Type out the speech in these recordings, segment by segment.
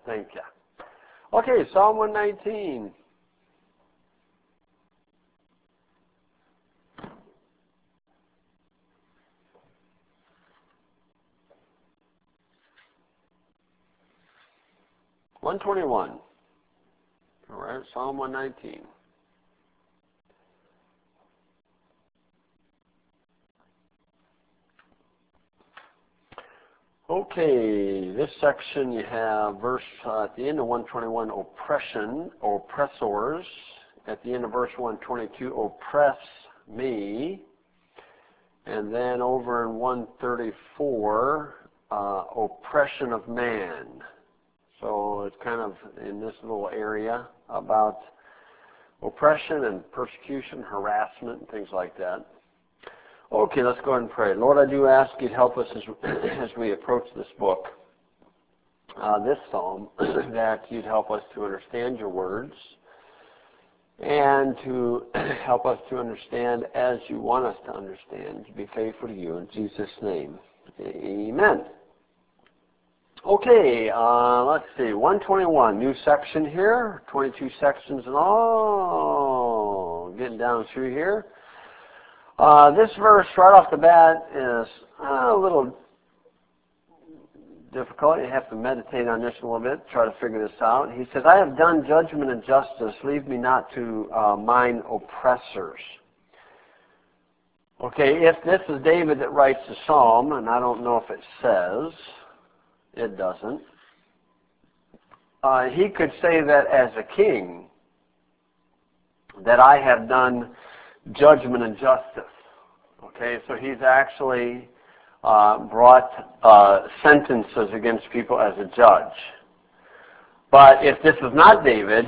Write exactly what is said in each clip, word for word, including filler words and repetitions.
Thank you. Okay, Psalm one nineteen. one twenty-one. All right, Psalm one nineteen. Okay, this section you have verse uh, at the end of one twenty-one, oppression, oppressors. At the end of verse one twenty-two, oppress me. And then over in one thirty-four, uh, oppression of man. So it's kind of in this little area about oppression and persecution, harassment, and things like that. Okay, let's go ahead and pray. Lord, I do ask you to help us as, as we approach this book, uh, this psalm, that you'd help us to understand your words and to help us to understand as you want us to understand, to be faithful to you. In Jesus' name, amen. Okay, uh, let's see, one twenty-one, new section here, twenty-two sections in all, getting down through here. Uh, this verse right off the bat is uh, a little difficult. You have to meditate on this a little bit, try to figure this out. He says, I have done judgment and justice, leave me not to uh, mine oppressors. Okay, if this is David that writes the psalm, and I don't know if it says, it doesn't. Uh, he could say that as a king, that I have done judgment and justice. Okay, so he's actually uh, brought uh, sentences against people as a judge. But if this is not David,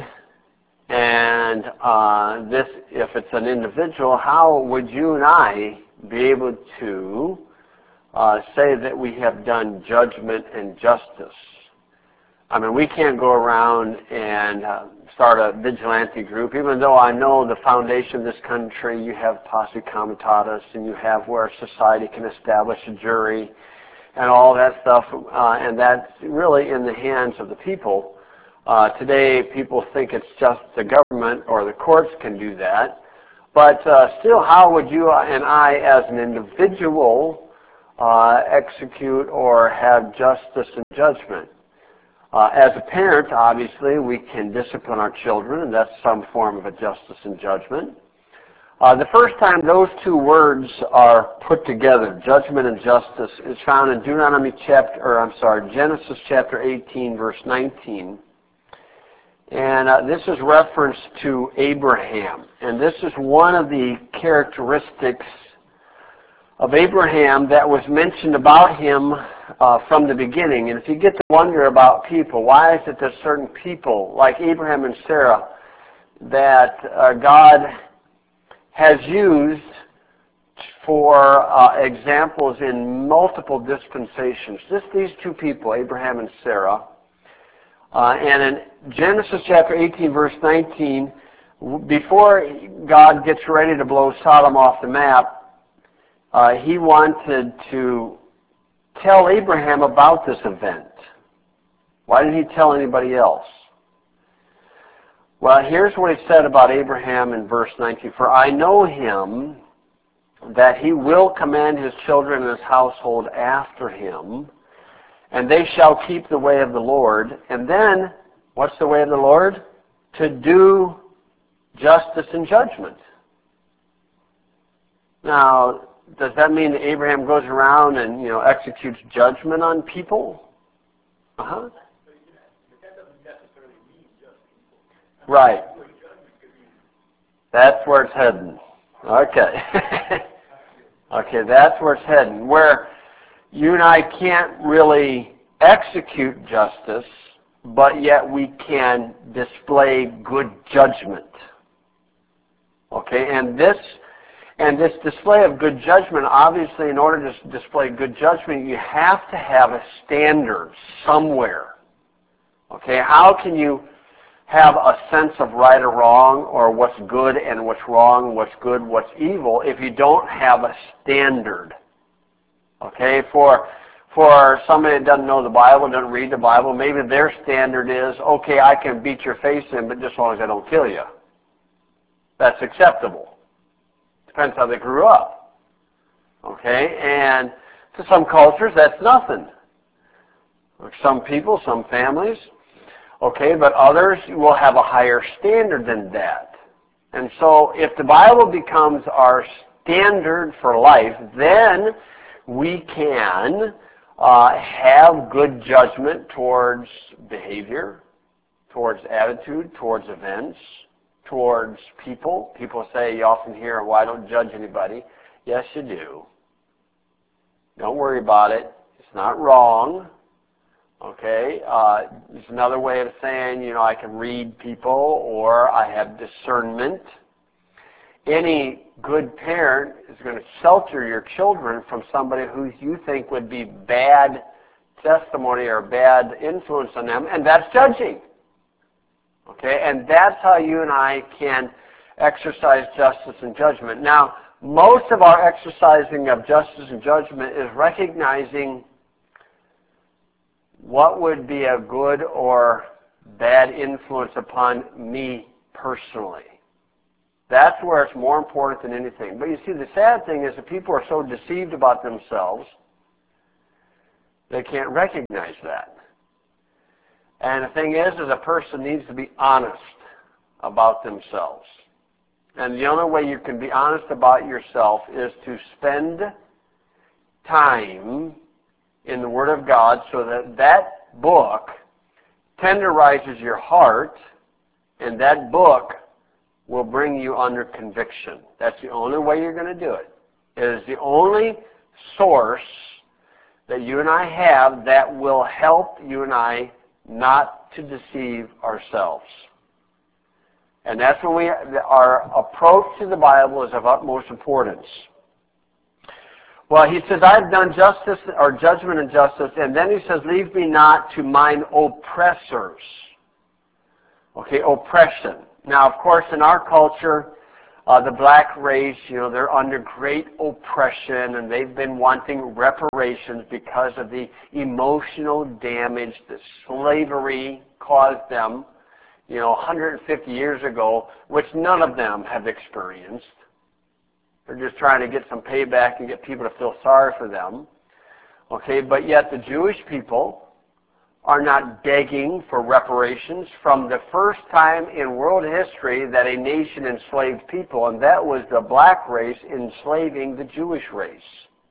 and uh, this, if it's an individual, how would you and I be able to Uh, say that we have done judgment and justice? I mean, we can't go around and uh, start a vigilante group, even though I know the foundation of this country, you have posse comitatus, and you have where society can establish a jury, and all that stuff, uh, and that's really in the hands of the people. Uh, today, people think it's just the government or the courts can do that, but uh, still, how would you and I, as an individual, Uh, execute or have justice and judgment? Uh, as a parent, obviously, we can discipline our children, and that's some form of a justice and judgment. Uh, the first time those two words are put together, judgment and justice, is found in Deuteronomy chapter, or I'm sorry, Genesis chapter eighteen, verse nineteen. And uh, this is reference to Abraham. And this is one of the characteristics of Abraham that was mentioned about him uh, from the beginning. And if you get to wonder about people, why is it that certain people, like Abraham and Sarah, that uh, God has used for uh, examples in multiple dispensations? Just these two people, Abraham and Sarah. Uh, and in Genesis chapter eighteen, verse nineteen, before God gets ready to blow Sodom off the map, Uh, he wanted to tell Abraham about this event. Why didn't he tell anybody else? Well, here's what he said about Abraham in verse nineteen. For I know him, that he will command his children and his household after him, and they shall keep the way of the Lord. And then, what's the way of the Lord? To do justice and judgment. Now, does that mean that Abraham goes around and, you know, executes judgment on people? Uh-huh. Right. That's where it's heading. Okay. Okay, that's where it's heading. Where you and I can't really execute justice, but yet we can display good judgment. Okay, and this And this display of good judgment, obviously, in order to display good judgment, you have to have a standard somewhere. Okay, how can you have a sense of right or wrong, or what's good and what's wrong, what's good, what's evil, if you don't have a standard? Okay, for for somebody that doesn't know the Bible, doesn't read the Bible, maybe their standard is, okay, I can beat your face in, but just as long as I don't kill you. That's acceptable. Depends how they grew up. Okay, and to some cultures, that's nothing. Some people, some families, okay, but others will have a higher standard than that. And so if the Bible becomes our standard for life, then we can uh, have good judgment towards behavior, towards attitude, towards events, towards people. People say, you often hear, well, I don't judge anybody. Yes, you do. Don't worry about it. It's not wrong. Okay, uh, it's another way of saying, you know, I can read people or I have discernment. Any good parent is going to shelter your children from somebody who you think would be bad testimony or bad influence on them, and that's judging. Okay, and that's how you and I can exercise justice and judgment. Now, most of our exercising of justice and judgment is recognizing what would be a good or bad influence upon me personally. That's where it's more important than anything. But you see, the sad thing is that people are so deceived about themselves, they can't recognize that. And the thing is, is a person needs to be honest about themselves. And the only way you can be honest about yourself is to spend time in the Word of God so that that book tenderizes your heart, and that book will bring you under conviction. That's the only way you're going to do it. It is the only source that you and I have that will help you and I not to deceive ourselves. And that's when we, our approach to the Bible is of utmost importance. Well, he says, I've done justice, or judgment and justice, and then he says, leave me not to mine oppressors. Okay, oppression. Now, of course, in our culture, uh, the black race, you know, they're under great oppression, and they've been wanting reparations because of the emotional damage that slavery caused them, you know, one hundred fifty years ago, which none of them have experienced. They're just trying to get some payback and get people to feel sorry for them. Okay, but yet the Jewish people are not begging for reparations from the first time in world history that a nation enslaved people, and that was the black race enslaving the Jewish race.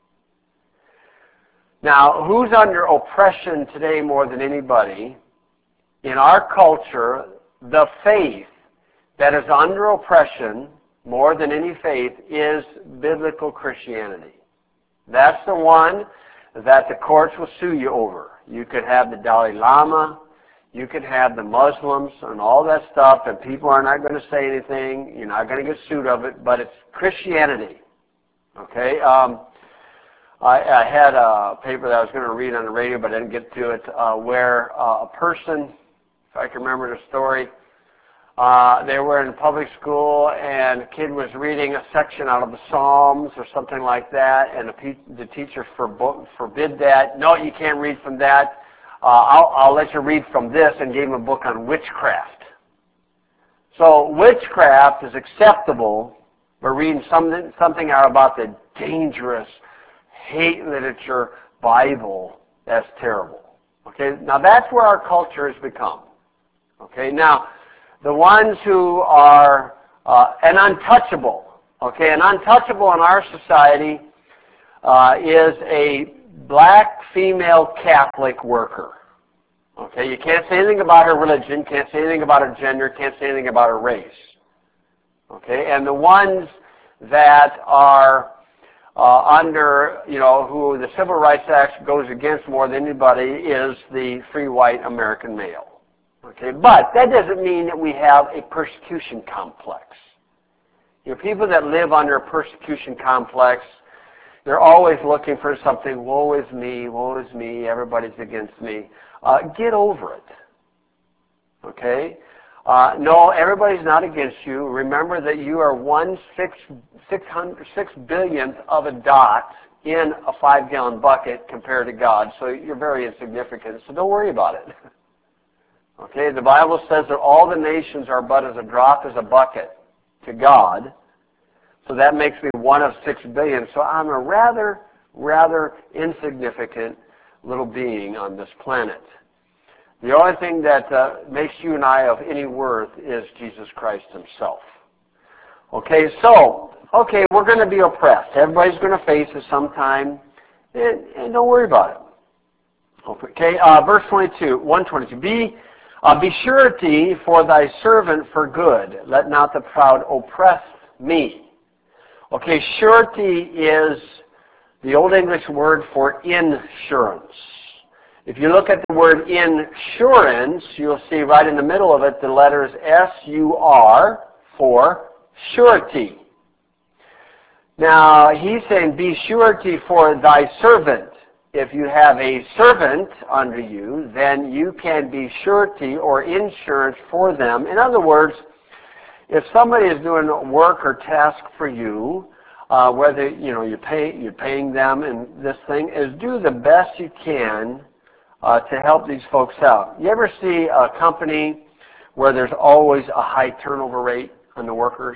Now, who's under oppression today more than anybody? In our culture, the faith that is under oppression more than any faith is biblical Christianity. That's the one that the courts will sue you over. You could have the Dalai Lama, you could have the Muslims and all that stuff, and people are not going to say anything. You're not going to get sued of it, but it's Christianity. Okay? Um, I, I had a paper that I was going to read on the radio, but I didn't get to it, uh, where uh, a person, if I can remember the story, Uh, they were in public school, and a kid was reading a section out of the Psalms or something like that, and the, pe- the teacher forbo- forbid that. No, you can't read from that. Uh, I'll, I'll let you read from this, and gave him a book on witchcraft. So witchcraft is acceptable, but reading something, something out about the dangerous hate literature Bible, that's terrible. Okay, now that's where our culture has become. Okay, now, the ones who are uh, an untouchable, okay, an untouchable in our society uh, is a black female Catholic worker. Okay, you can't say anything about her religion, can't say anything about her gender, can't say anything about her race. Okay, and the ones that are uh, under, you know, who the Civil Rights Act goes against more than anybody is the free white American male. Okay, but that doesn't mean that we have a persecution complex. You know, people that live under a persecution complex, they're always looking for something, woe is me, woe is me, everybody's against me. Uh, get over it. Okay? Uh, no, everybody's not against you. Remember that you are one six, six hundred, six billionth of a dot in a five-gallon bucket compared to God, so you're very insignificant, so don't worry about it. Okay, the Bible says that all the nations are but as a drop as a bucket to God, so that makes me one of six billion, so I'm a rather, rather insignificant little being on this planet. The only thing that uh, makes you and I of any worth is Jesus Christ himself. Okay, so, okay, we're going to be oppressed. Everybody's going to face it sometime, and, and don't worry about it. Okay, uh, verse twenty-two, one twenty-two. Be, uh, be surety for thy servant for good. Let not the proud oppress me. Okay, surety is the Old English word for insurance. If you look at the word insurance, you'll see right in the middle of it the letters S U R for surety. Now, he's saying, be surety for thy servant. If you have a servant under you, then you can be surety or insurance for them. In other words, if somebody is doing work or task for you, uh, whether you know you pay, you're paying them, and this thing is do the best you can uh, to help these folks out. You ever see a company where there's always a high turnover rate on the workers?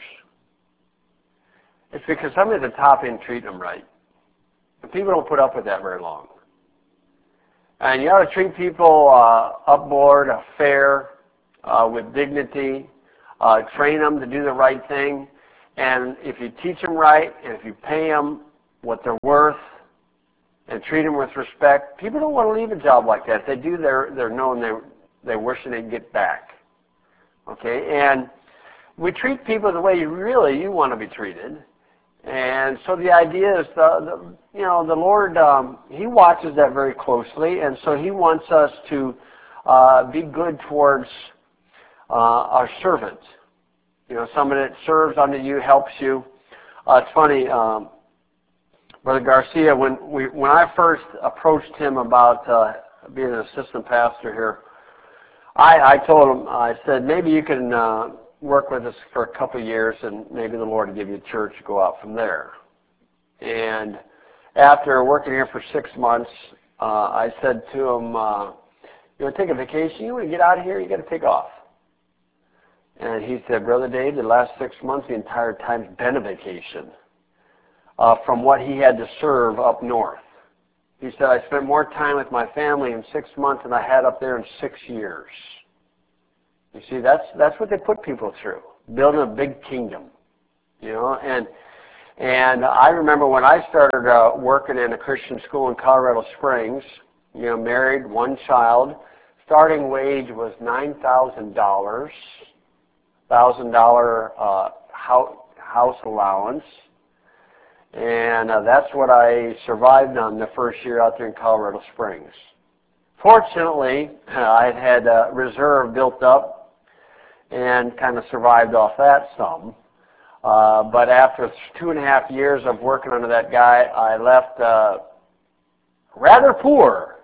It's because somebody at the top end treat them right. And people don't put up with that very long. And you ought to treat people uh, upboard, uh, fair, uh, with dignity, uh, train them to do the right thing. And if you teach them right, and if you pay them what they're worth, and treat them with respect, people don't want to leave a job like that. If they do, they're, they're knowing they're, they're wishing they'd get back. Okay? And we treat people the way you really you want to be treated. And so the idea is, the, the you know, the Lord, um, He watches that very closely, and so He wants us to uh, be good towards uh, our servant. You know, somebody that serves under you, helps you. Uh, it's funny, um, Brother Garcia, when we when I first approached him about uh, being an assistant pastor here, I, I told him, I said, maybe you can uh, work with us for a couple of years, and maybe the Lord will give you a church to go out from there. And after working here for six months, uh, I said to him, uh, you want to take a vacation? You want to get out of here? You got to take off. And he said, Brother Dave, the last six months, the entire time's been a vacation uh, from what he had to serve up north. He said, I spent more time with my family in six months than I had up there in six years. You see, that's that's what they put people through, building a big kingdom, you know. And and I remember when I started uh, working in a Christian school in Colorado Springs, you know, married, one child, starting wage was nine thousand dollars, thousand dollar uh, house house allowance, and uh, that's what I survived on the first year out there in Colorado Springs. Fortunately, I had had a reserve built up and kind of survived off that some. Uh, but after two and a half years of working under that guy, I left uh, rather poor.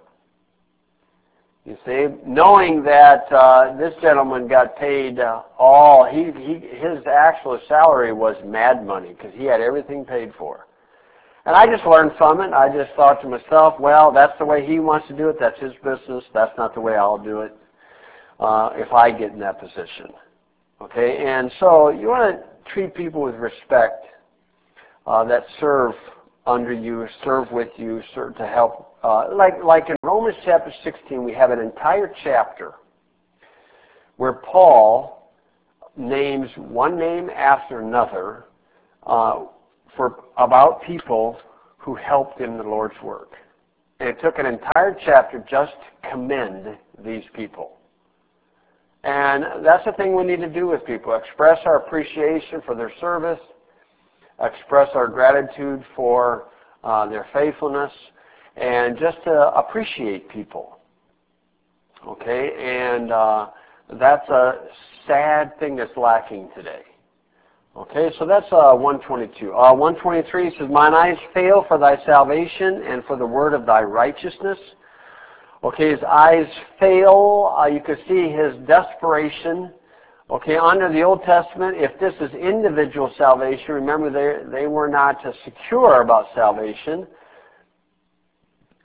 You see, knowing that uh, this gentleman got paid uh, all, he, he his actual salary was mad money because he had everything paid for. And I just learned from it. I just thought to myself, well, that's the way he wants to do it. That's his business. That's not the way I'll do it uh, if I get in that position. Okay, and so you want to treat people with respect uh, that serve under you, serve with you, serve to help. Uh, like, like in Romans chapter sixteen, we have an entire chapter where Paul names one name after another uh, for about people who helped in the Lord's work. And it took an entire chapter just to commend these people. And that's the thing we need to do with people. Express our appreciation for their service. Express our gratitude for uh, their faithfulness. And just to appreciate people. Okay? And uh, that's a sad thing that's lacking today. Okay? So that's uh, one twenty-two. Uh, one twenty-three says, Mine eyes fail for thy salvation and for the word of thy righteousness. Okay, his eyes fail. Uh, you can see his desperation. Okay, under the Old Testament, if this is individual salvation, remember they they were not uh, secure about salvation.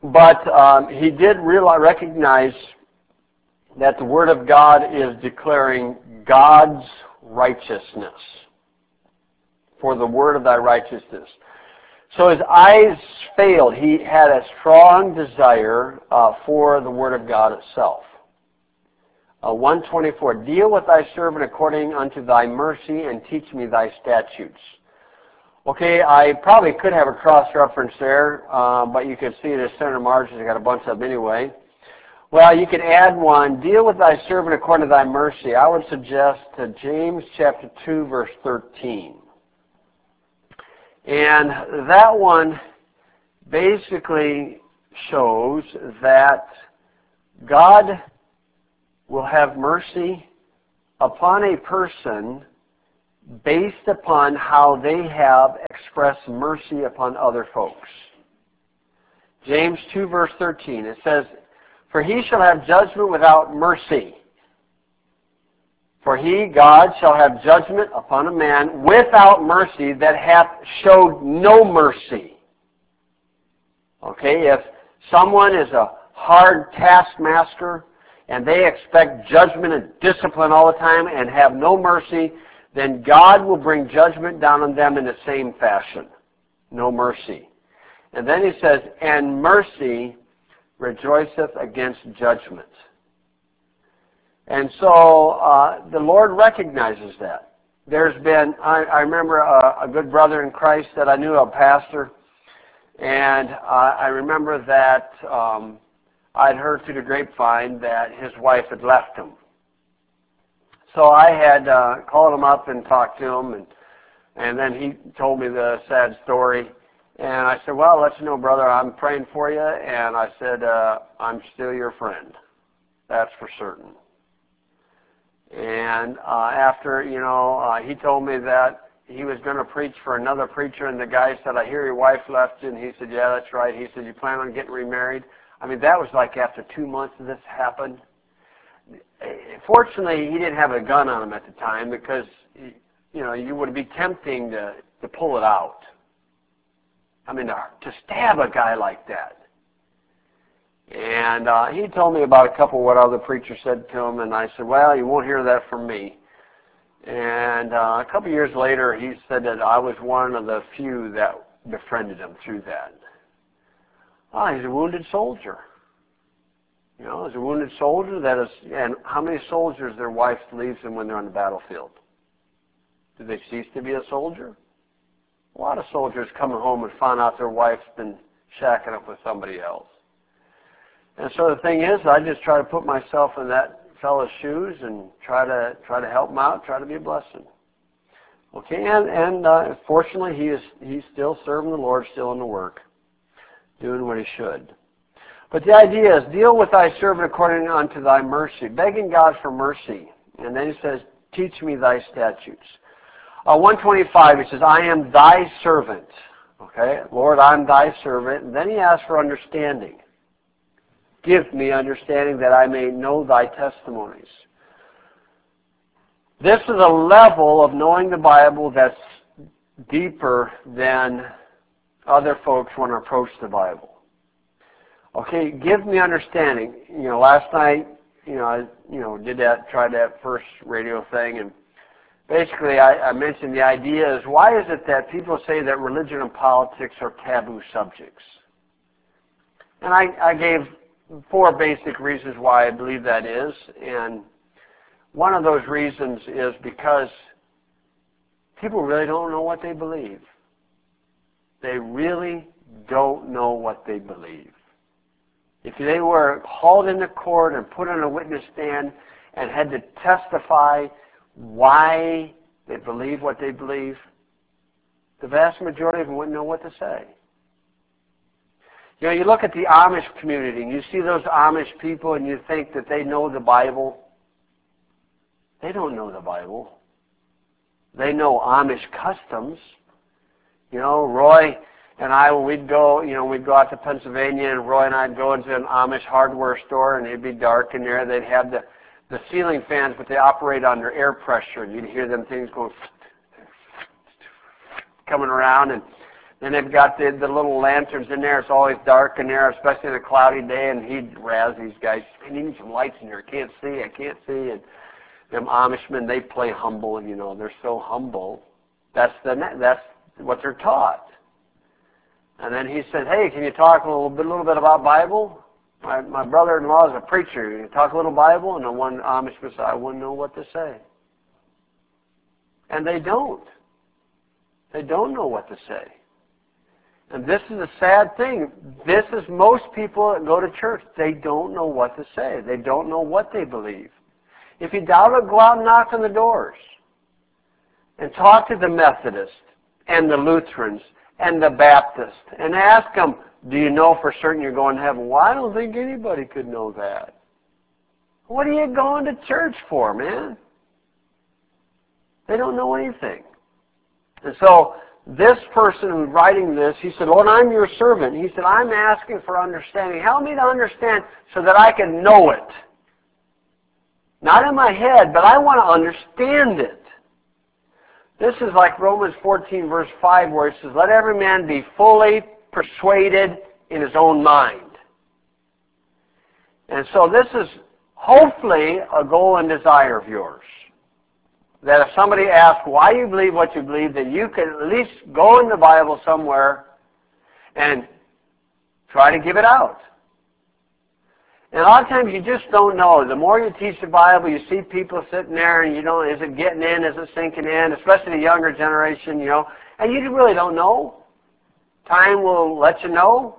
but um, he did realize, recognize that the Word of God is declaring God's righteousness. For the word of thy righteousness. So his eyes failed. He had a strong desire uh, for the Word of God itself. Uh, one twenty-four, deal with thy servant according unto thy mercy and teach me thy statutes. Okay, I probably could have a cross-reference there, uh, but you can see it as center margins. I got a bunch of them anyway. Well, you could add one, deal with thy servant according to thy mercy. I would suggest to James chapter two, verse thirteen. And that one basically shows that God will have mercy upon a person based upon how they have expressed mercy upon other folks. James two, verse thirteen, it says, for he shall have judgment without mercy. For he, God, shall have judgment upon a man without mercy that hath showed no mercy. Okay, if someone is a hard taskmaster and they expect judgment and discipline all the time and have no mercy, then God will bring judgment down on them in the same fashion. No mercy. And then he says, and mercy rejoiceth against judgment. And so uh, the Lord recognizes that. There's been, I, I remember a, a good brother in Christ that I knew, a pastor, and uh, I remember that um, I'd heard through the grapevine that his wife had left him. So I had uh, called him up and talked to him, and and then he told me the sad story. And I said, well, I'll let you know, brother, I'm praying for you, and I said, uh, I'm still your friend. That's for certain. And uh, after, you know, uh, he told me that he was going to preach for another preacher, and the guy said, I hear your wife left you, and he said, yeah, that's right. He said, you plan on getting remarried? I mean, that was like after two months of this happened. Fortunately, he didn't have a gun on him at the time because, you know, you would be tempting to, to pull it out. I mean, to, to stab a guy like that. And uh, he told me about a couple of what other preachers said to him, and I said, well, you won't hear that from me. And uh, a couple of years later, he said that I was one of the few that befriended him through that. Oh, he's a wounded soldier. You know, he's a wounded soldier that is, and how many soldiers their wife leaves them when they're on the battlefield? Do they cease to be a soldier? A lot of soldiers coming home and found out their wife's been shacking up with somebody else. And so the thing is, I just try to put myself in that fellow's shoes and try to try to help him out, try to be a blessing. Okay, and and uh, fortunately, he is he's still serving the Lord, still in the work, doing what he should. But the idea is, deal with thy servant according unto thy mercy, begging God for mercy. And then he says, teach me thy statutes. Uh, one twenty-five, he says, I am thy servant. Okay, Lord, I'm thy servant. And then he asks for understanding. Give me understanding that I may know thy testimonies. This is a level of knowing the Bible that's deeper than other folks want to approach the Bible. Okay, give me understanding. You know, last night, you know, I you know did that, tried that first radio thing, and basically I, I mentioned the idea is, why is it that people say that religion and politics are taboo subjects? And I, I gave four basic reasons why I believe that is, and one of those reasons is because people really don't know what they believe. They really don't know what they believe. If they were hauled into court and put on a witness stand and had to testify why they believe what they believe, the vast majority of them wouldn't know what to say. You know, you look at the Amish community and you see those Amish people and you think that they know the Bible. They don't know the Bible. They know Amish customs. You know, Roy and I, when we'd go, you know, we'd go out to Pennsylvania, and Roy and I'd go into an Amish hardware store, and it'd be dark in there. They'd have the, the ceiling fans, but they operate under air pressure, and you'd hear them things going, coming around, and And they've got the, the little lanterns in there. It's always dark in there, especially on a cloudy day. And he'd razz these guys. I need some lights in here. I can't see. I can't see. And them Amishmen, they play humble. You know, they're so humble. That's the that's what they're taught. And then he said, "Hey, can you talk a little bit, a little bit about Bible? My my brother-in-law is a preacher. Can you talk a little Bible?" And the one Amishman said, "I wouldn't know what to say." And they don't. They don't know what to say. And this is a sad thing. This is most people that go to church. They don't know what to say. They don't know what they believe. If you doubt it, go out and knock on the doors. And talk to the Methodists and the Lutherans and the Baptists. And ask them, do you know for certain you're going to heaven? Well, I don't think anybody could know that. What are you going to church for, man? They don't know anything. And so this person who's writing this, he said, Lord, I'm your servant. He said, I'm asking for understanding. Help me to understand so that I can know it. Not in my head, but I want to understand it. This is like Romans fourteen, verse five, where it says, let every man be fully persuaded in his own mind. And so this is hopefully a goal and desire of yours. That if somebody asks why you believe what you believe, that you can at least go in the Bible somewhere and try to give it out. And a lot of times you just don't know. The more you teach the Bible, you see people sitting there and you don't, is it getting in, is it sinking in, especially the younger generation, you know, and you really don't know. Time will let you know.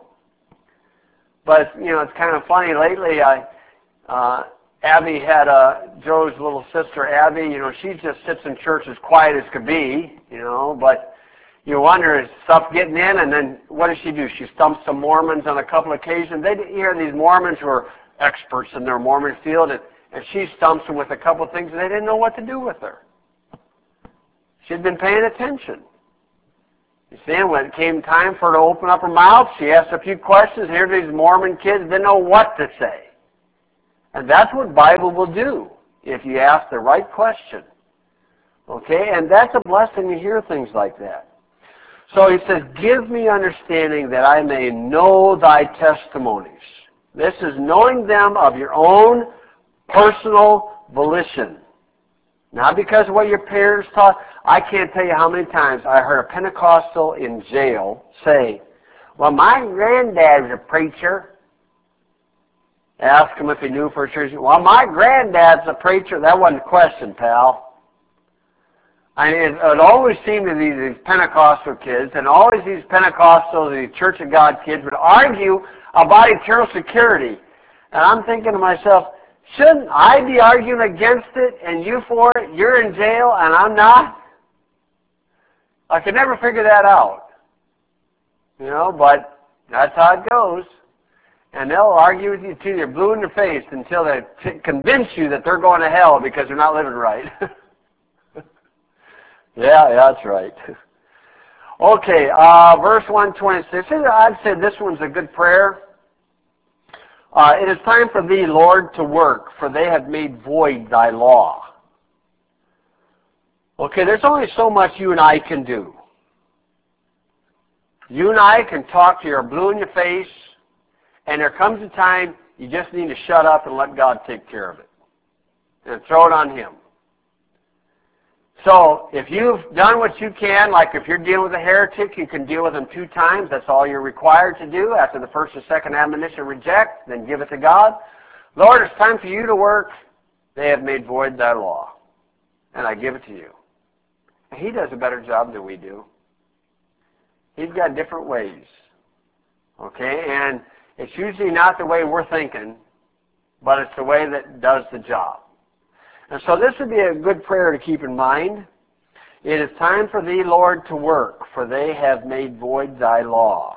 But, you know, it's kind of funny. Lately, I, uh, Abby had a, Joe's little sister, Abby, you know, she just sits in church as quiet as could be, you know, but you wonder, is stuff getting in? And then what does she do? She stumps some Mormons on a couple of occasions. They hear these Mormons who are experts in their Mormon field, and, and she stumps them with a couple of things, and they didn't know what to do with her. She'd been paying attention. You see, when it came time for her to open up her mouth, she asked a few questions. Here these Mormon kids didn't know what to say. And that's what Bible will do if you ask the right question. Okay? And that's a blessing to hear things like that. So he says, give me understanding that I may know thy testimonies. This is knowing them of your own personal volition. Not because of what your parents taught. I can't tell you how many times I heard a Pentecostal in jail say, well, my granddad's a preacher. Ask him if he knew for sure. Well, my granddad's a preacher. That wasn't a question, pal. I mean, it, it always seemed to be these Pentecostal kids, and always these Pentecostals, these Church of God kids, would argue about eternal security. And I'm thinking to myself, shouldn't I be arguing against it and you for it? You're in jail and I'm not? I could never figure that out. You know, but that's how it goes. And they'll argue with you till you're blue in the face until they t- convince you that they're going to hell because they're not living right. yeah, yeah, that's right. Okay, uh, verse one twenty-six. I'd say this one's a good prayer. Uh, it is time for thee, Lord, to work, for they have made void thy law. Okay, there's only so much you and I can do. You and I can talk to you blue in your face, and there comes a time you just need to shut up and let God take care of it. And throw it on Him. So, if you've done what you can, like if you're dealing with a heretic, you can deal with them two times. That's all you're required to do. After the first or second admonition, reject, then give it to God. Lord, it's time for you to work. They have made void thy law. And I give it to you. And He does a better job than we do. He's got different ways. Okay? And it's usually not the way we're thinking, but it's the way that does the job. And so this would be a good prayer to keep in mind. It is time for thee, Lord, to work, for they have made void thy law.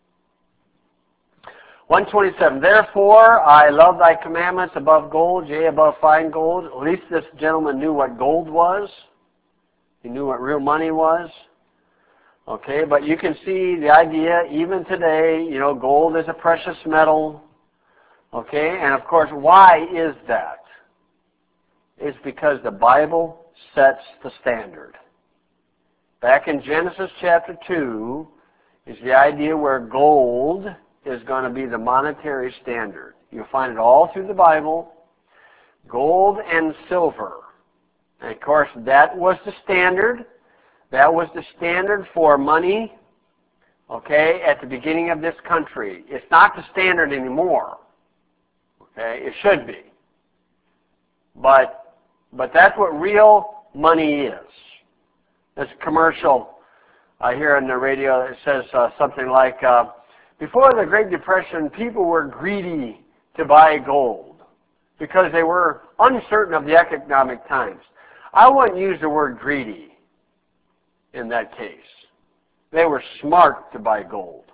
one twenty-seven, therefore I love thy commandments above gold, yea, above fine gold. At least this gentleman knew what gold was. He knew what real money was. Okay, but you can see the idea, even today, you know, gold is a precious metal. Okay, and of course, why is that? It's because the Bible sets the standard. Back in Genesis chapter two, is the idea where gold is going to be the monetary standard. You'll find it all through the Bible. Gold and silver. And of course, that was the standard. That was the standard for money, okay, at the beginning of this country. It's not the standard anymore. Okay, it should be. But, but that's what real money is. There's a commercial I hear on the radio that says uh, something like, uh, before the Great Depression, people were greedy to buy gold because they were uncertain of the economic times. I wouldn't use the word greedy in that case. They were smart to buy gold.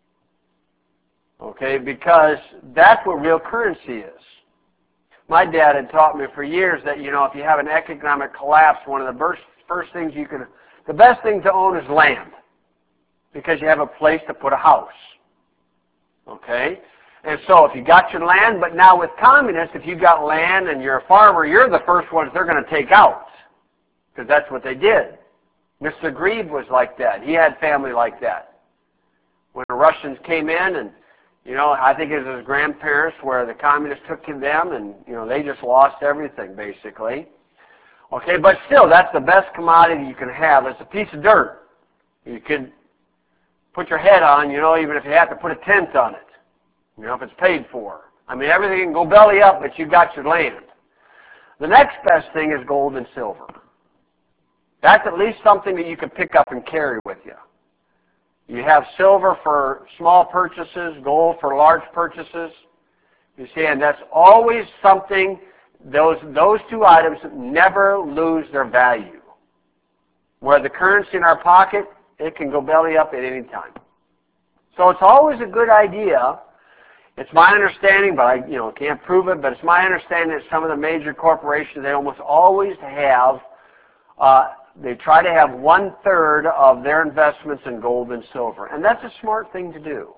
Okay, because that's what real currency is. My dad had taught me for years that, you know, if you have an economic collapse, one of the first, first things you can, the best thing to own is land, because you have a place to put a house. Okay? And so if you got your land, but now with communists, if you got land and you're a farmer, you're the first ones they're going to take out, because that's what they did. Mister Grieve was like that. He had family like that. When the Russians came in, and, you know, I think it was his grandparents where the communists took them, and, you know, they just lost everything, basically. Okay, but still, that's the best commodity you can have. It's a piece of dirt. You could put your head on, you know, even if you have to put a tent on it. You know, if it's paid for. I mean, everything can go belly up, but you got your land. The next best thing is gold and silver. That's at least something that you can pick up and carry with you. You have silver for small purchases, gold for large purchases. You see, and that's always something, those, those two items never lose their value. Where the currency in our pocket, it can go belly up at any time. So it's always a good idea. It's my understanding, but I you know can't prove it, but it's my understanding that some of the major corporations, they almost always have, uh, they try to have one-third of their investments in gold and silver. And that's a smart thing to do.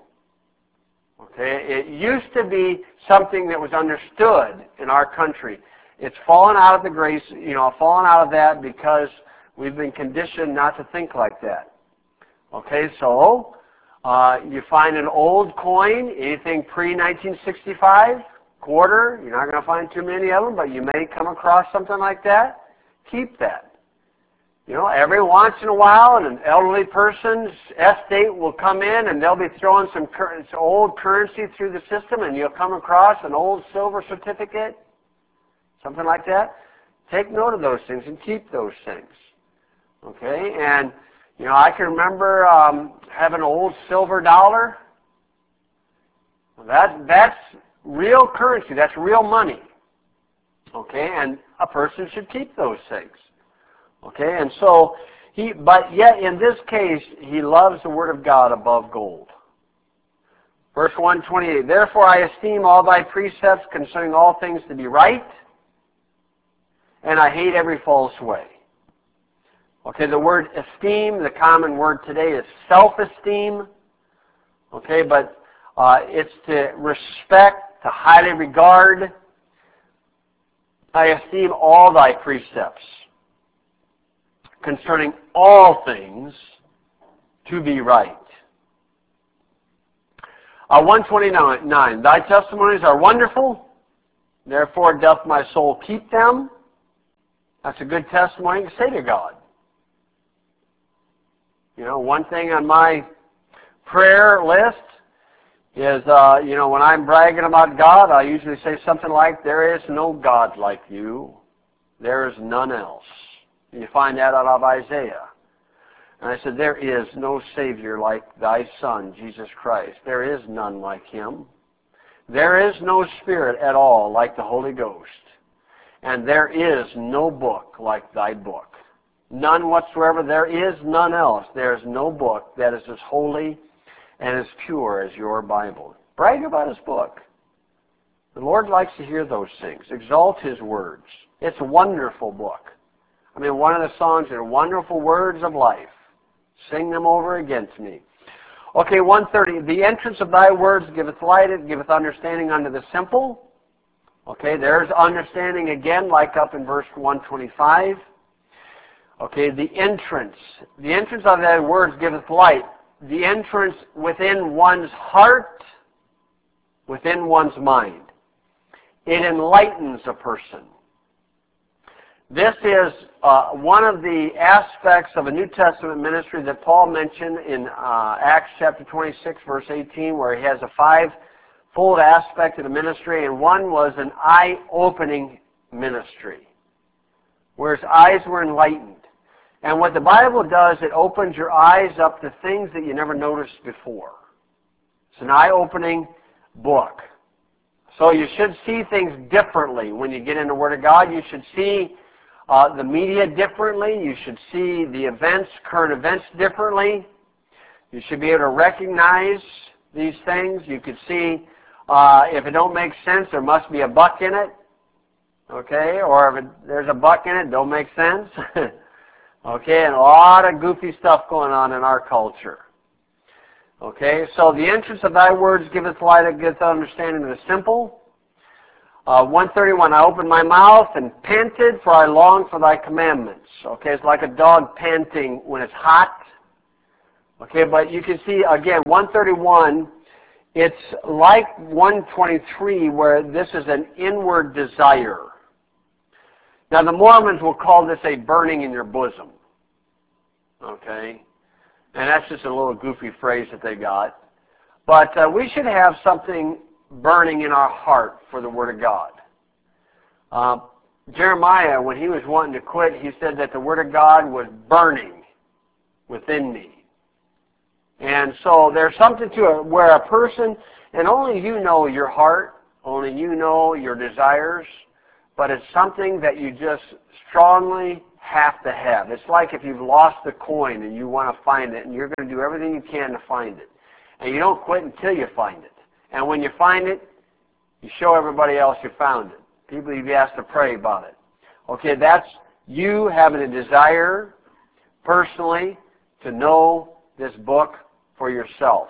Okay? It used to be something that was understood in our country. It's fallen out of the grace, you know, fallen out of that because we've been conditioned not to think like that. Okay, so uh, you find an old coin, anything pre nineteen sixty-five, quarter, you're not going to find too many of them, but you may come across something like that. Keep that. You know, every once in a while, an elderly person's estate will come in and they'll be throwing some cur old currency through the system, and you'll come across an old silver certificate, something like that. Take note of those things and keep those things. Okay, and you know, I can remember um, having an old silver dollar. That that's real currency. That's real money. Okay, and a person should keep those things. Okay, and so he, but yet in this case, he loves the Word of God above gold. Verse one twenty-eight, therefore I esteem all thy precepts concerning all things to be right, and I hate every false way. Okay, the word esteem, the common word today is self-esteem. Okay, but uh, it's to respect, to highly regard. I esteem all thy precepts concerning all things to be right. Uh, one twenty-nine, thy testimonies are wonderful, therefore doth my soul keep them. That's a good testimony to say to God. You know, one thing on my prayer list is, uh, you know, when I'm bragging about God, I usually say something like, there is no God like you. There is none else. You find that out of Isaiah. And I said, there is no Savior like thy Son, Jesus Christ. There is none like him. There is no Spirit at all like the Holy Ghost. And there is no book like thy book. None whatsoever. There is none else. There is no book that is as holy and as pure as your Bible. Brag about his book. The Lord likes to hear those things. Exalt his words. It's a wonderful book. I mean, one of the songs are wonderful words of life. Sing them over again to me. Okay, one thirty. The entrance of thy words giveth light, it giveth understanding unto the simple. Okay, there's understanding again, like up in verse one twenty-five. Okay, the entrance. The entrance of thy words giveth light. the entrance within one's heart, within one's mind. It enlightens a person. This is uh, one of the aspects of a New Testament ministry that Paul mentioned in uh, Acts chapter twenty-six, verse eighteen, where he has a five-fold aspect of the ministry, and one was an eye-opening ministry, where his eyes were enlightened. And what the Bible does, it opens your eyes up to things that you never noticed before. It's an eye-opening book. So you should see things differently when you get in the Word of God. You should see uh, the media differently. You should see the events, current events differently. You should be able to recognize these things. You could see uh, if it don't make sense, there must be a buck in it. Okay? Or if it, there's a buck in it, don't make sense. Okay? And a lot of goofy stuff going on in our culture. Okay, so the entrance of thy words giveth light, that giveth understanding to the simple. Uh, one thirty-one, I opened my mouth and panted, for I longed for thy commandments. Okay, it's like a dog panting when it's hot. Okay, but you can see, again, one thirty-one, it's like one twenty-three, where this is an inward desire. Now, the Mormons will call this a burning in your bosom. Okay? And that's just a little goofy phrase that they got. But uh, we should have something burning in our heart for the Word of God. Uh, Jeremiah, when he was wanting to quit, he said that the Word of God was burning within me. And so there's something to it where a person, and only you know your heart, only you know your desires, but it's something that you just strongly have to have. It's like if you've lost the coin and you want to find it, and you're going to do everything you can to find it. And you don't quit until you find it. And when you find it, you show everybody else you found it. People you've asked to pray about it. Okay, that's you having a desire personally to know this book for yourself.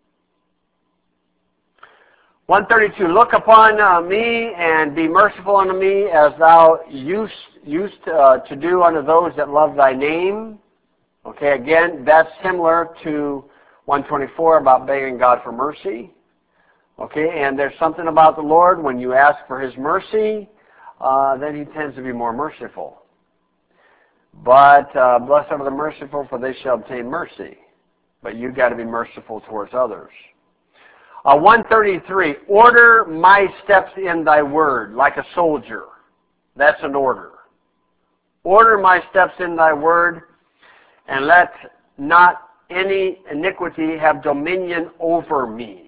one thirty-two, look upon uh, me and be merciful unto me as thou used, used to, uh, to do unto those that love thy name. Okay, again, that's similar to one twenty-four about begging God for mercy. Okay, and there's something about the Lord, when you ask for His mercy, uh, then He tends to be more merciful. But uh, blessed are the merciful, for they shall obtain mercy. But you've got to be merciful towards others. Uh, one thirty-three, order my steps in thy word, like a soldier. That's an order. Order my steps in thy word, and let not any iniquity have dominion over me.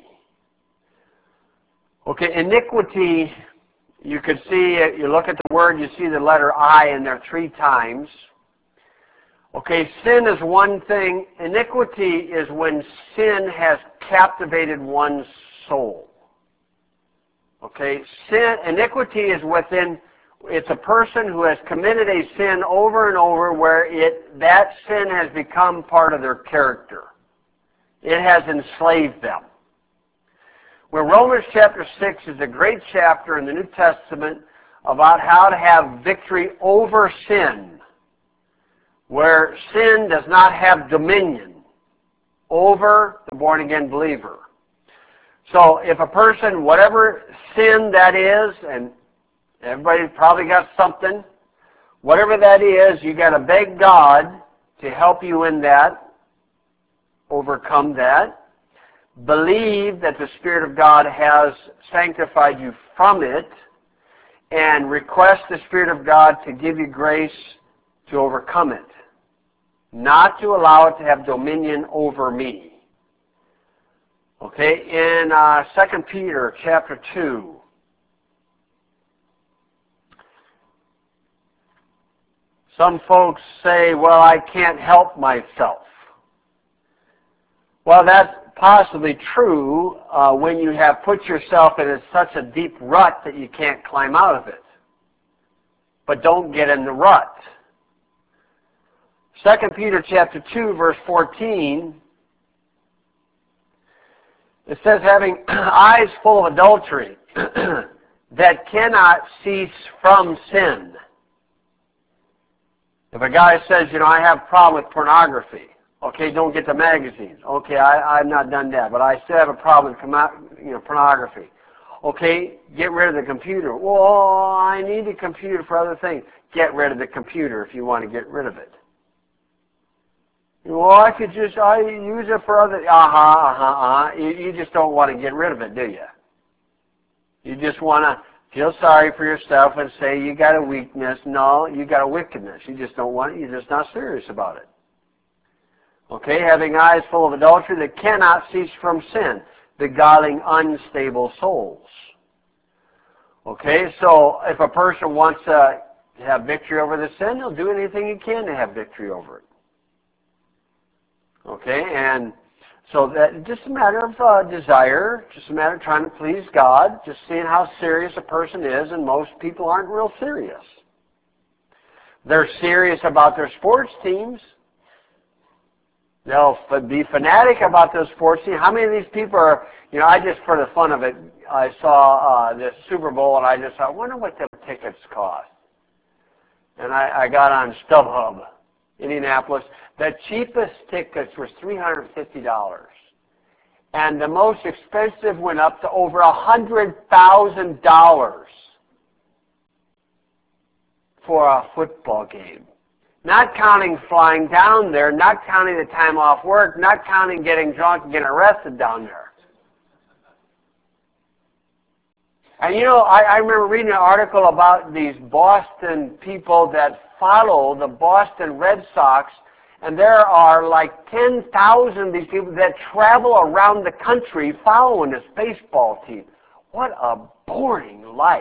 Okay, iniquity, you could see, you look at the word, you see the letter I in there three times. Okay, sin is one thing. Iniquity is when sin has captivated one's soul. Okay, sin, iniquity is within, it's a person who has committed a sin over and over where it, that sin has become part of their character. It has enslaved them. Where Romans chapter six is a great chapter in the New Testament about how to have victory over sin, where sin does not have dominion over the born-again believer. So if a person, whatever sin that is, and everybody probably got something, whatever that is, you got to beg God to help you in that, overcome that. Believe that the Spirit of God has sanctified you from it, and request the Spirit of God to give you grace to overcome it. Not to allow it to have dominion over me. Okay, in uh, Second Peter chapter two, some folks say, well, I can't help myself. Well, that's possibly true uh, when you have put yourself in such a deep rut that you can't climb out of it. But don't get in the rut. Second Peter chapter two, verse fourteen, it says, having eyes full of adultery, that cannot cease from sin. If a guy says, you know, I have a problem with pornography, Okay, don't get the magazines. Okay, I, I've not done that, but I still have a problem with you know, pornography. Okay, get rid of the computer. Well, I need the computer for other things. Get rid of the computer if you want to get rid of it. Well, I could just I use it for other. Uh huh, uh huh, uh huh. You, you just don't want to get rid of it, do you? You just want to feel sorry for yourself and say you got a weakness. No, you got a wickedness. You just don't want it. You're just not serious about it. Okay, having eyes full of adultery that cannot cease from sin, beguiling unstable souls. Okay, so if a person wants to have victory over the sin, he'll do anything he can to have victory over it. Okay, and so that just a matter of uh, desire, just a matter of trying to please God, just seeing how serious a person is, and most people aren't real serious. They're serious about their sports teams. They'll be fanatic about those sports teams. How many of these people are, you know, I just, for the fun of it, I saw uh, the Super Bowl, and I just thought, I wonder what the tickets cost. And I, I got on StubHub, Indianapolis. The cheapest tickets was three hundred fifty dollars. And the most expensive went up to over one hundred thousand dollars for a football game. Not counting flying down there, not counting the time off work, not counting getting drunk and getting arrested down there. And you know, I, I remember reading an article about these Boston people that follow the Boston Red Sox, and there are like ten thousand of these people that travel around the country following this baseball team. What a boring life.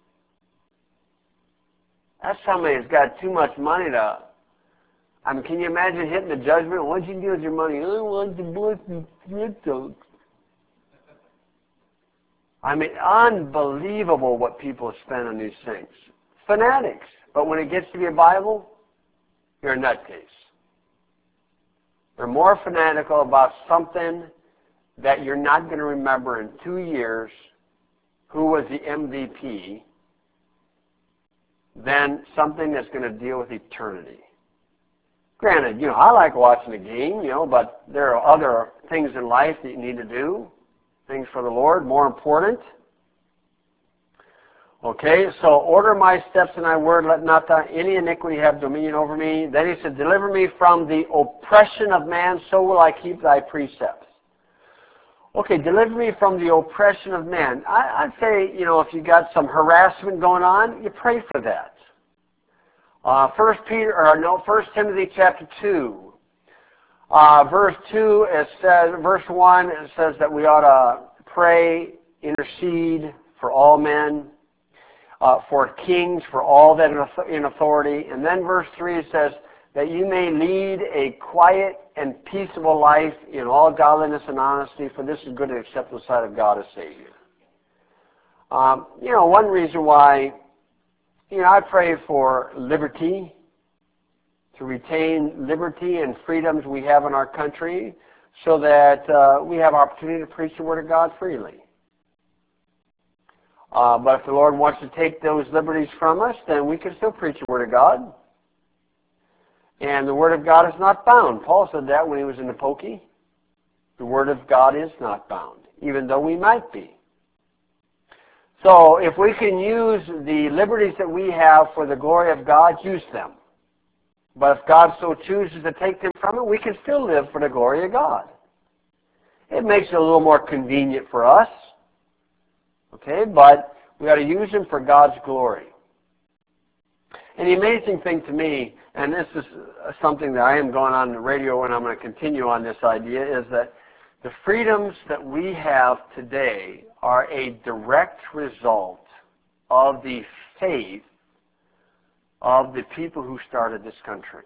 That's somebody who's got too much money to... I mean, can you imagine hitting the judgment? What'd you do with your money? I want to bless the Red Sox. I mean, unbelievable what people spend on these things. Fanatics. But when it gets to be a Bible, you're a nutcase. They're more fanatical about something that you're not going to remember in two years who was the M V P than something that's going to deal with eternity. Granted, you know, I like watching the game, you know, but there are other things in life that you need to do. Things for the Lord, more important. Okay, so order my steps in thy word, let not thy, any iniquity have dominion over me. Then he said, deliver me from the oppression of man, so will I keep thy precepts. Okay, deliver me from the oppression of man. I, I'd say, you know, if you got some harassment going on, you pray for that. Uh, First Peter, or no, First Timothy chapter two. Uh, verse two, it says, verse one, it says that we ought to pray, intercede for all men, uh, for kings, for all that are in authority. And then verse three says that you may lead a quiet and peaceable life in all godliness and honesty, for this is good and acceptable in the sight of God as Savior. Um, you know, one reason why, you know, I pray for liberty, to retain liberty and freedoms we have in our country so that uh, we have opportunity to preach the Word of God freely. Uh, but if the Lord wants to take those liberties from us, then we can still preach the Word of God. And the Word of God is not bound. Paul said that when he was in the pokey. The Word of God is not bound, even though we might be. So if we can use the liberties that we have for the glory of God, use them. But if God so chooses to take them from it, we can still live for the glory of God. It makes it a little more convenient for us. Okay, but we got to use them for God's glory. And the amazing thing to me, and this is something that I am going on the radio and I'm going to continue on this idea, is that the freedoms that we have today are a direct result of the faith of the people who started this country.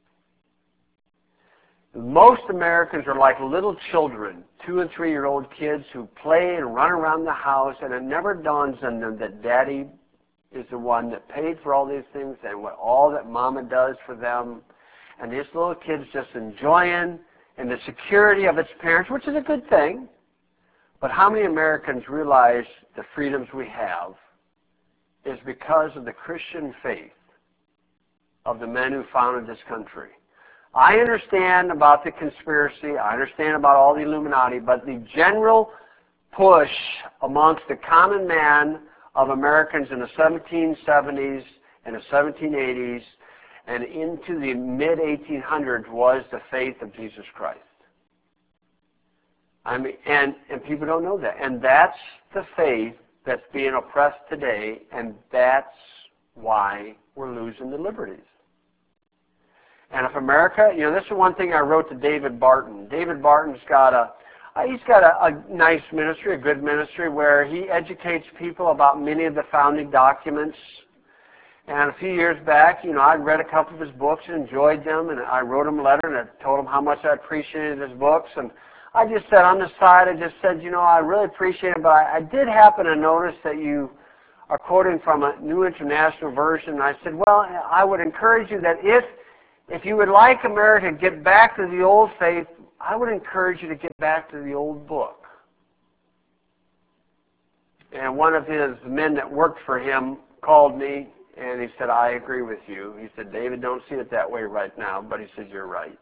Most Americans are like little children, two and three year old kids who play and run around the house, and it never dawns on them that Daddy is the one that paid for all these things and what all that Mama does for them. And this little kid's just enjoying and the security of its parents, which is a good thing. But how many Americans realize the freedoms we have is because of the Christian faith of the men who founded this country? I understand about the conspiracy. I understand about all the Illuminati, but the general push amongst the common man of Americans in the seventeen seventies and the seventeen eighties and into the mid eighteen hundreds was the faith of Jesus Christ. I mean, and, and people don't know that. And that's the faith that's being oppressed today, and that's why we're losing the liberties. And if America, you know, this is one thing I wrote to David Barton. David Barton's got a, uh, he's got a, a nice ministry, a good ministry, where he educates people about many of the founding documents. And a few years back, you know, I'd read a couple of his books and enjoyed them, and I wrote him a letter and I told him how much I appreciated his books. And I just said on the side, I just said, you know, I really appreciate it, but I, I did happen to notice that you are quoting from a New International Version. And I said, well, I would encourage you that if if you would like America to get back to the old faith, I would encourage you to get back to the old book. And one of his men that worked for him called me, and he said, I agree with you. He said, David, don't see it that way right now, but he said, you're right.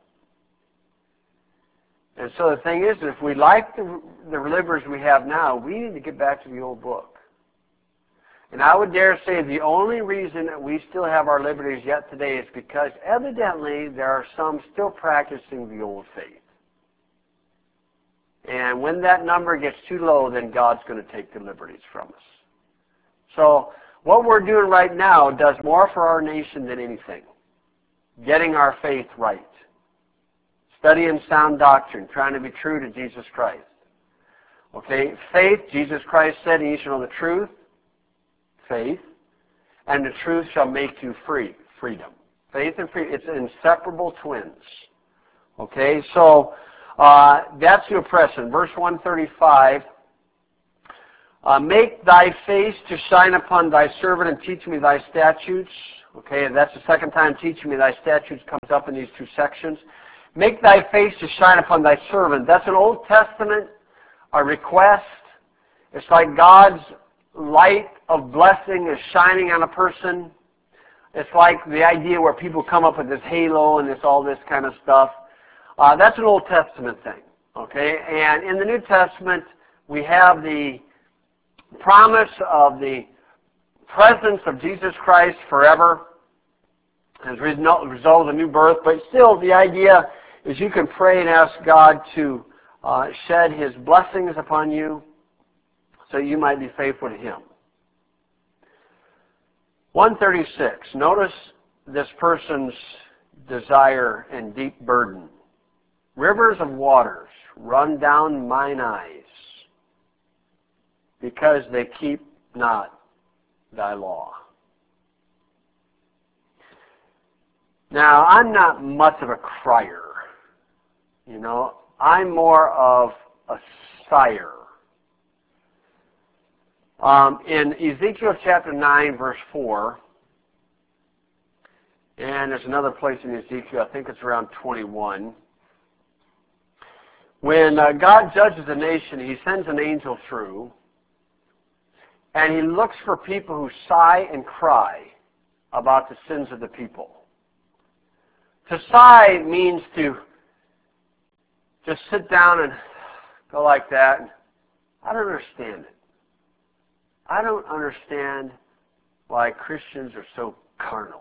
And so the thing is, if we like the, the liberties we have now, we need to get back to the old book. And I would dare say the only reason that we still have our liberties yet today is because evidently there are some still practicing the old faith. And when that number gets too low, then God's going to take the liberties from us. So what we're doing right now does more for our nation than anything. Getting our faith right. Studying sound doctrine, trying to be true to Jesus Christ. Okay, faith, Jesus Christ said, ye shall know the truth, faith, and the truth shall make you free, freedom. Faith and freedom, it's inseparable twins. Okay, so uh, that's the oppression. Verse one thirty-five, uh, make thy face to shine upon thy servant and teach me thy statutes. Okay, and that's the second time teaching me thy statutes comes up in these two sections. Make thy face to shine upon thy servant. That's an Old Testament a request. It's like God's light of blessing is shining on a person. It's like the idea where people come up with this halo and this all this kind of stuff. Uh, that's an Old Testament thing. Okay? And in the New Testament, we have the promise of the presence of Jesus Christ forever as a result of the new birth. But still, the idea is you can pray and ask God to uh, shed His blessings upon you so you might be faithful to Him. one thirty-six. Notice this person's desire and deep burden. Rivers of waters run down mine eyes because they keep not thy law. Now, I'm not much of a crier. You know, I'm more of a sire. Um, in Ezekiel chapter nine, verse four, and there's another place in Ezekiel, I think it's around twenty-one, when uh, God judges a nation, He sends an angel through, and He looks for people who sigh and cry about the sins of the people. To sigh means to just sit down and go like that. I don't understand it. I don't understand why Christians are so carnal.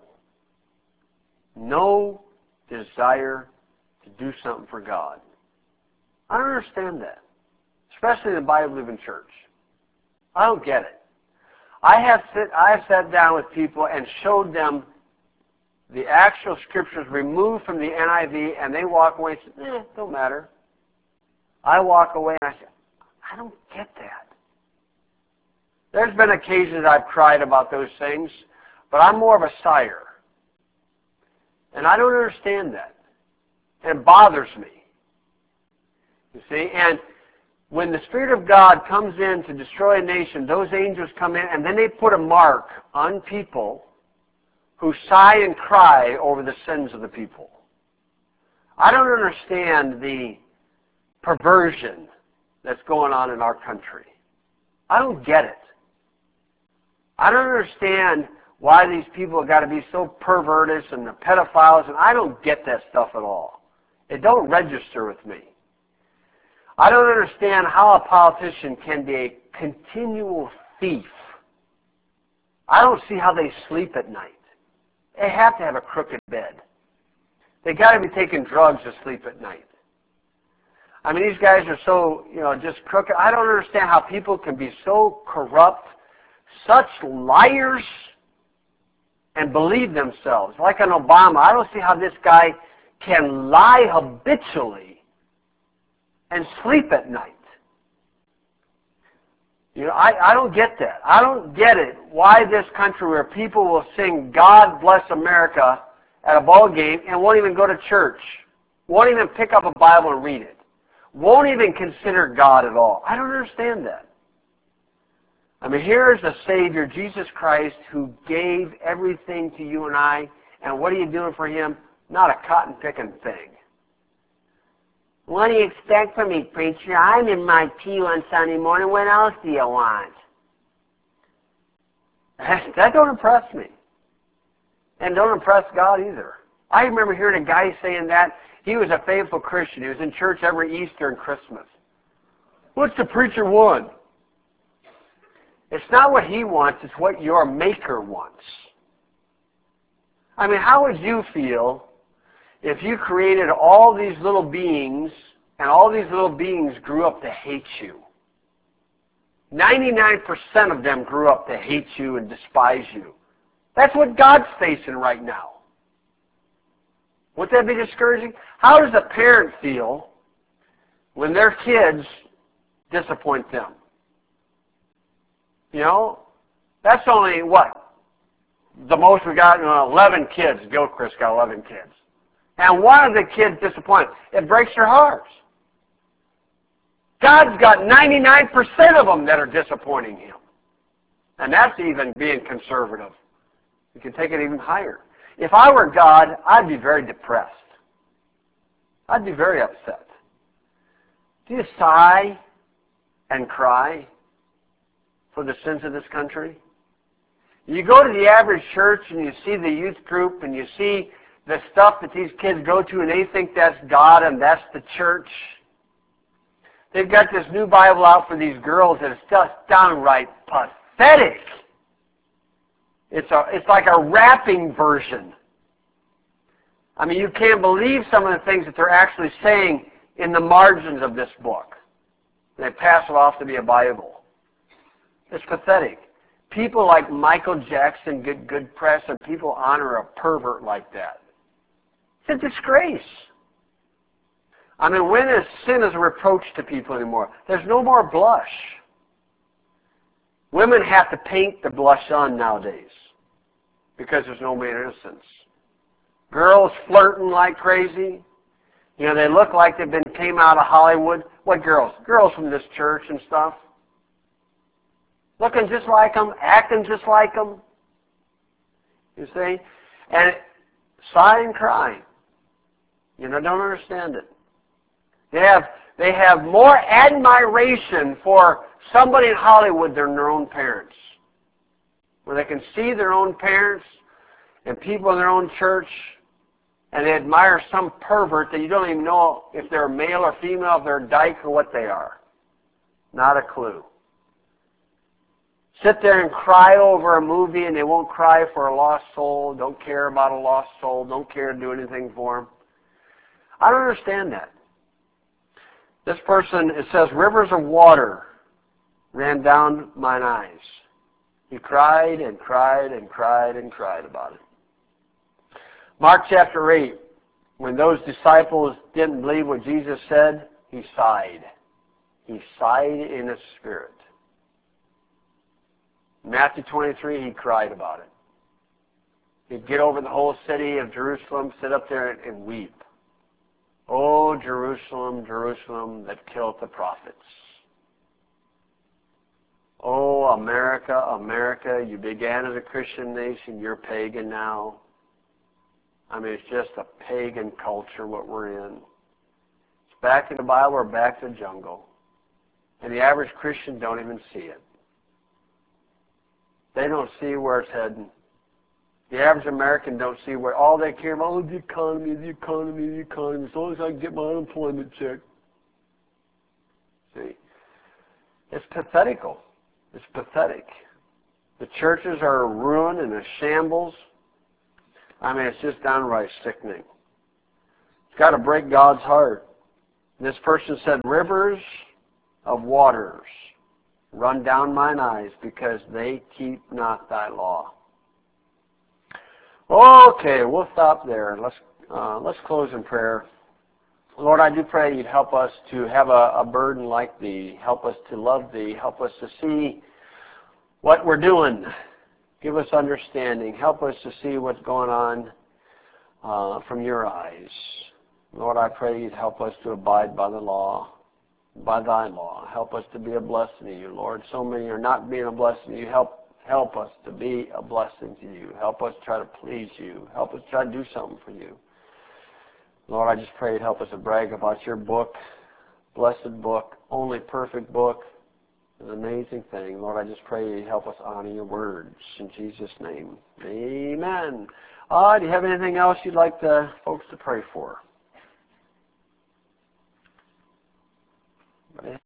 No desire to do something for God. I don't understand that. Especially in the Bible-believing church. I don't get it. I have sit, I have sat down with people and showed them the actual scriptures removed from the N I V, and they walk away and say, eh, don't matter. I walk away and I say, I don't get that. There's been occasions I've cried about those things, but I'm more of a sire. And I don't understand that. And it bothers me. You see, and when the Spirit of God comes in to destroy a nation, those angels come in and then they put a mark on people who sigh and cry over the sins of the people. I don't understand the perversion that's going on in our country. I don't get it. I don't understand why these people have got to be so perverted and the pedophiles, and I don't get that stuff at all. It don't register with me. I don't understand how a politician can be a continual thief. I don't see how they sleep at night. They have to have a crooked bed. They got to be taking drugs to sleep at night. I mean, these guys are so, you know, just crooked. I don't understand how people can be so corrupt, such liars, and believe themselves. Like an Obama, I don't see how this guy can lie habitually and sleep at night. You know, I, I don't get that. I don't get it. Why this country where people will sing God Bless America at a ball game and won't even go to church, won't even pick up a Bible and read it, won't even consider God at all. I don't understand that. I mean, here's a Savior, Jesus Christ, who gave everything to you and I, and what are you doing for Him? Not a cotton-picking thing. What do you expect from me, preacher? I'm in my pew on Sunday morning. What else do you want? That don't impress me. And don't impress God either. I remember hearing a guy saying that. He was a faithful Christian. He was in church every Easter and Christmas. What's the preacher want? It's not what he wants, it's what your Maker wants. I mean, how would you feel if you created all these little beings and all these little beings grew up to hate you? ninety-nine percent of them grew up to hate you and despise you. That's what God's facing right now. Wouldn't that be discouraging? How does a parent feel when their kids disappoint them? You know, that's only, what? The most we got, you know, eleven kids. Gilchrist got eleven kids. And one of the kids disappointed. It breaks your heart. God's got ninety-nine percent of them that are disappointing Him. And that's even being conservative. You can take it even higher. If I were God, I'd be very depressed. I'd be very upset. Do you sigh and cry for the sins of this country? You go to the average church and you see the youth group and you see the stuff that these kids go to and they think that's God and that's the church. They've got this new Bible out for these girls that is just downright pathetic. It's, a, it's like a rapping version. I mean, you can't believe some of the things that they're actually saying in the margins of this book. They pass it off to be a Bible. It's pathetic. People like Michael Jackson get good press, and people honor a pervert like that. It's a disgrace. I mean, when is sin is a reproach to people anymore? There's no more blush. Women have to paint the blush on nowadays because there's no mere innocence. Girls flirting like crazy. You know, they look like they've been came out of Hollywood. What girls? Girls from this church and stuff. Looking just like them, acting just like them. You see? And sighing and crying. You know, don't understand it. They have, they have more admiration for somebody in Hollywood than their own parents. Where they can see their own parents and people in their own church, and they admire some pervert that you don't even know if they're male or female, if they're a dyke or what they are. Not a clue. Sit there and cry over a movie and they won't cry for a lost soul, don't care about a lost soul, don't care to do anything for them. I don't understand that. This person, it says, rivers of water ran down mine eyes. He cried and cried and cried and cried about it. Mark chapter eight, when those disciples didn't believe what Jesus said, he sighed. He sighed in his spirit. Matthew twenty-three, he cried about it. He'd get over the whole city of Jerusalem, sit up there and weep. Oh, Jerusalem, Jerusalem, that killed the prophets. Oh, America, America, you began as a Christian nation, you're pagan now. I mean, it's just a pagan culture what we're in. It's back in the Bible or back to the jungle. And the average Christian don't even see it. They don't see where it's heading. The average American don't see where all they care about, oh, the economy, the economy, the economy, as long as I can get my unemployment check. See? It's pathetical. It's pathetic. The churches are a ruin and a shambles. I mean, it's just downright sickening. It's got to break God's heart. This person said, rivers of waters run down mine eyes because they keep not thy law. Okay, we'll stop there. Let's uh, let's close in prayer. Lord, I do pray you'd help us to have a, a burden like thee. Help us to love thee. Help us to see what we're doing. Give us understanding. Help us to see what's going on uh, from your eyes. Lord, I pray you'd help us to abide by the law, by thy law. Help us to be a blessing to you, Lord. So many are not being a blessing to you. Help Help us to be a blessing to you. Help us try to please you. Help us try to do something for you. Lord, I just pray you'd help us to brag about your book, blessed book, only perfect book, an amazing thing. Lord, I just pray you'd help us honor your words. In Jesus' name, amen. Uh, do you have anything else you'd like the folks to pray for?